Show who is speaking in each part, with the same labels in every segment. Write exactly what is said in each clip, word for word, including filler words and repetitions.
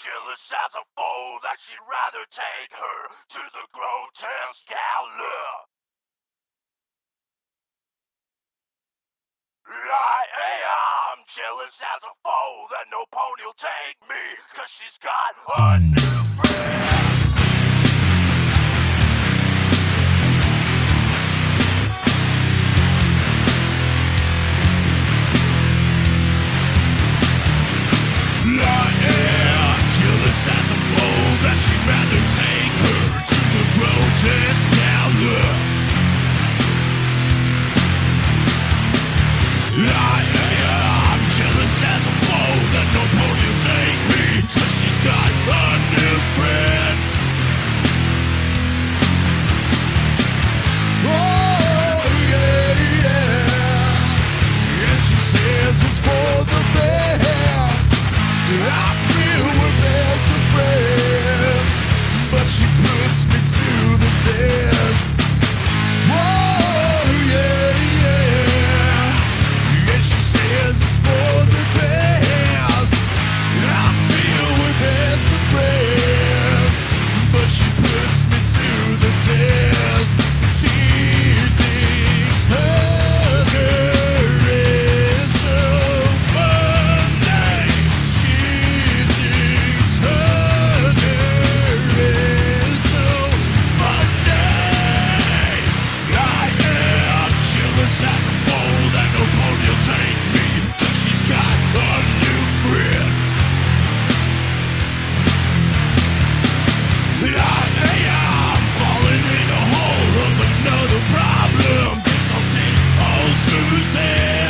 Speaker 1: jealous as a foe that she'd rather take her to the grotesque gala. I am jealous as a foe that no pony'll take me, cause she's got a new friend. As a fool that she'd rather take her to the grotesque gala. I am jealous as a fool that no pony will take me, cause she's got a new friend. Oh yeah, yeah. And she says it's for the best. I feel we're best of friends, but she puts me to the test. Whoa, yeah, yeah. And she says it's for the best. I feel we're best of friends, but she puts me to the test. She thinks her girl is so funny. She thinks her girl is so funny. I am jealous as a fool that no pony'll take me, cause she's got a new friend. I am falling in a hole of another problem. Consulting all Susie.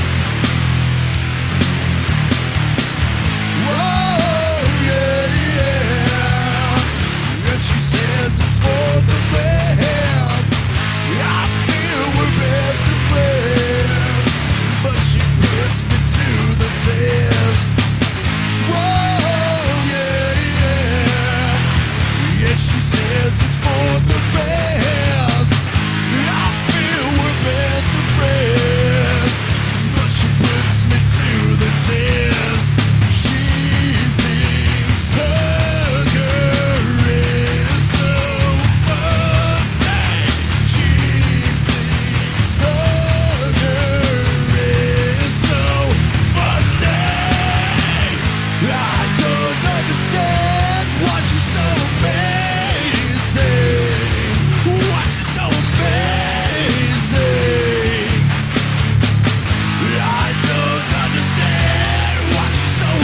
Speaker 1: Whoa, yeah, yeah. And she says it's for the best. I feel we're best of friends, but she puts me to the test. Whoa, yeah, yeah. And she says it's for the best. I feel we're best of friends, but she puts me to the test. She thinks her girl is so funny. She thinks her girl is so funny. I don't understand why she's so amazing. Why she's so amazing. I don't understand why she's so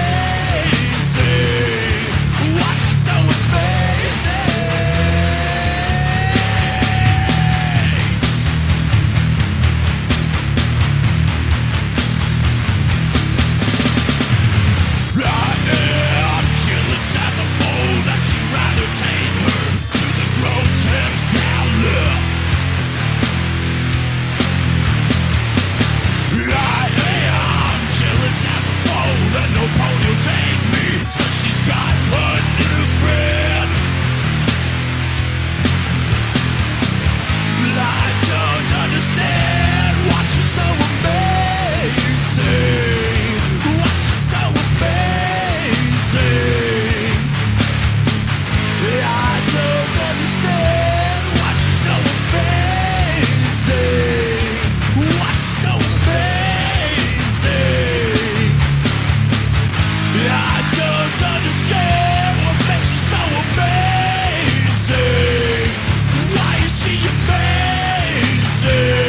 Speaker 1: amazing. Why she's so amazing. I am jealous as a fool that she'd rather take her to the grotesque gala. I am jealous as a fool that no pony'll take me, cause she's got a new friend. I don't understand why she's so amazing. Why she's so amazing. I don't understand why she's so amazing. Why she's so amazing. I don't understand what makes her so amazing. Why is she amazing?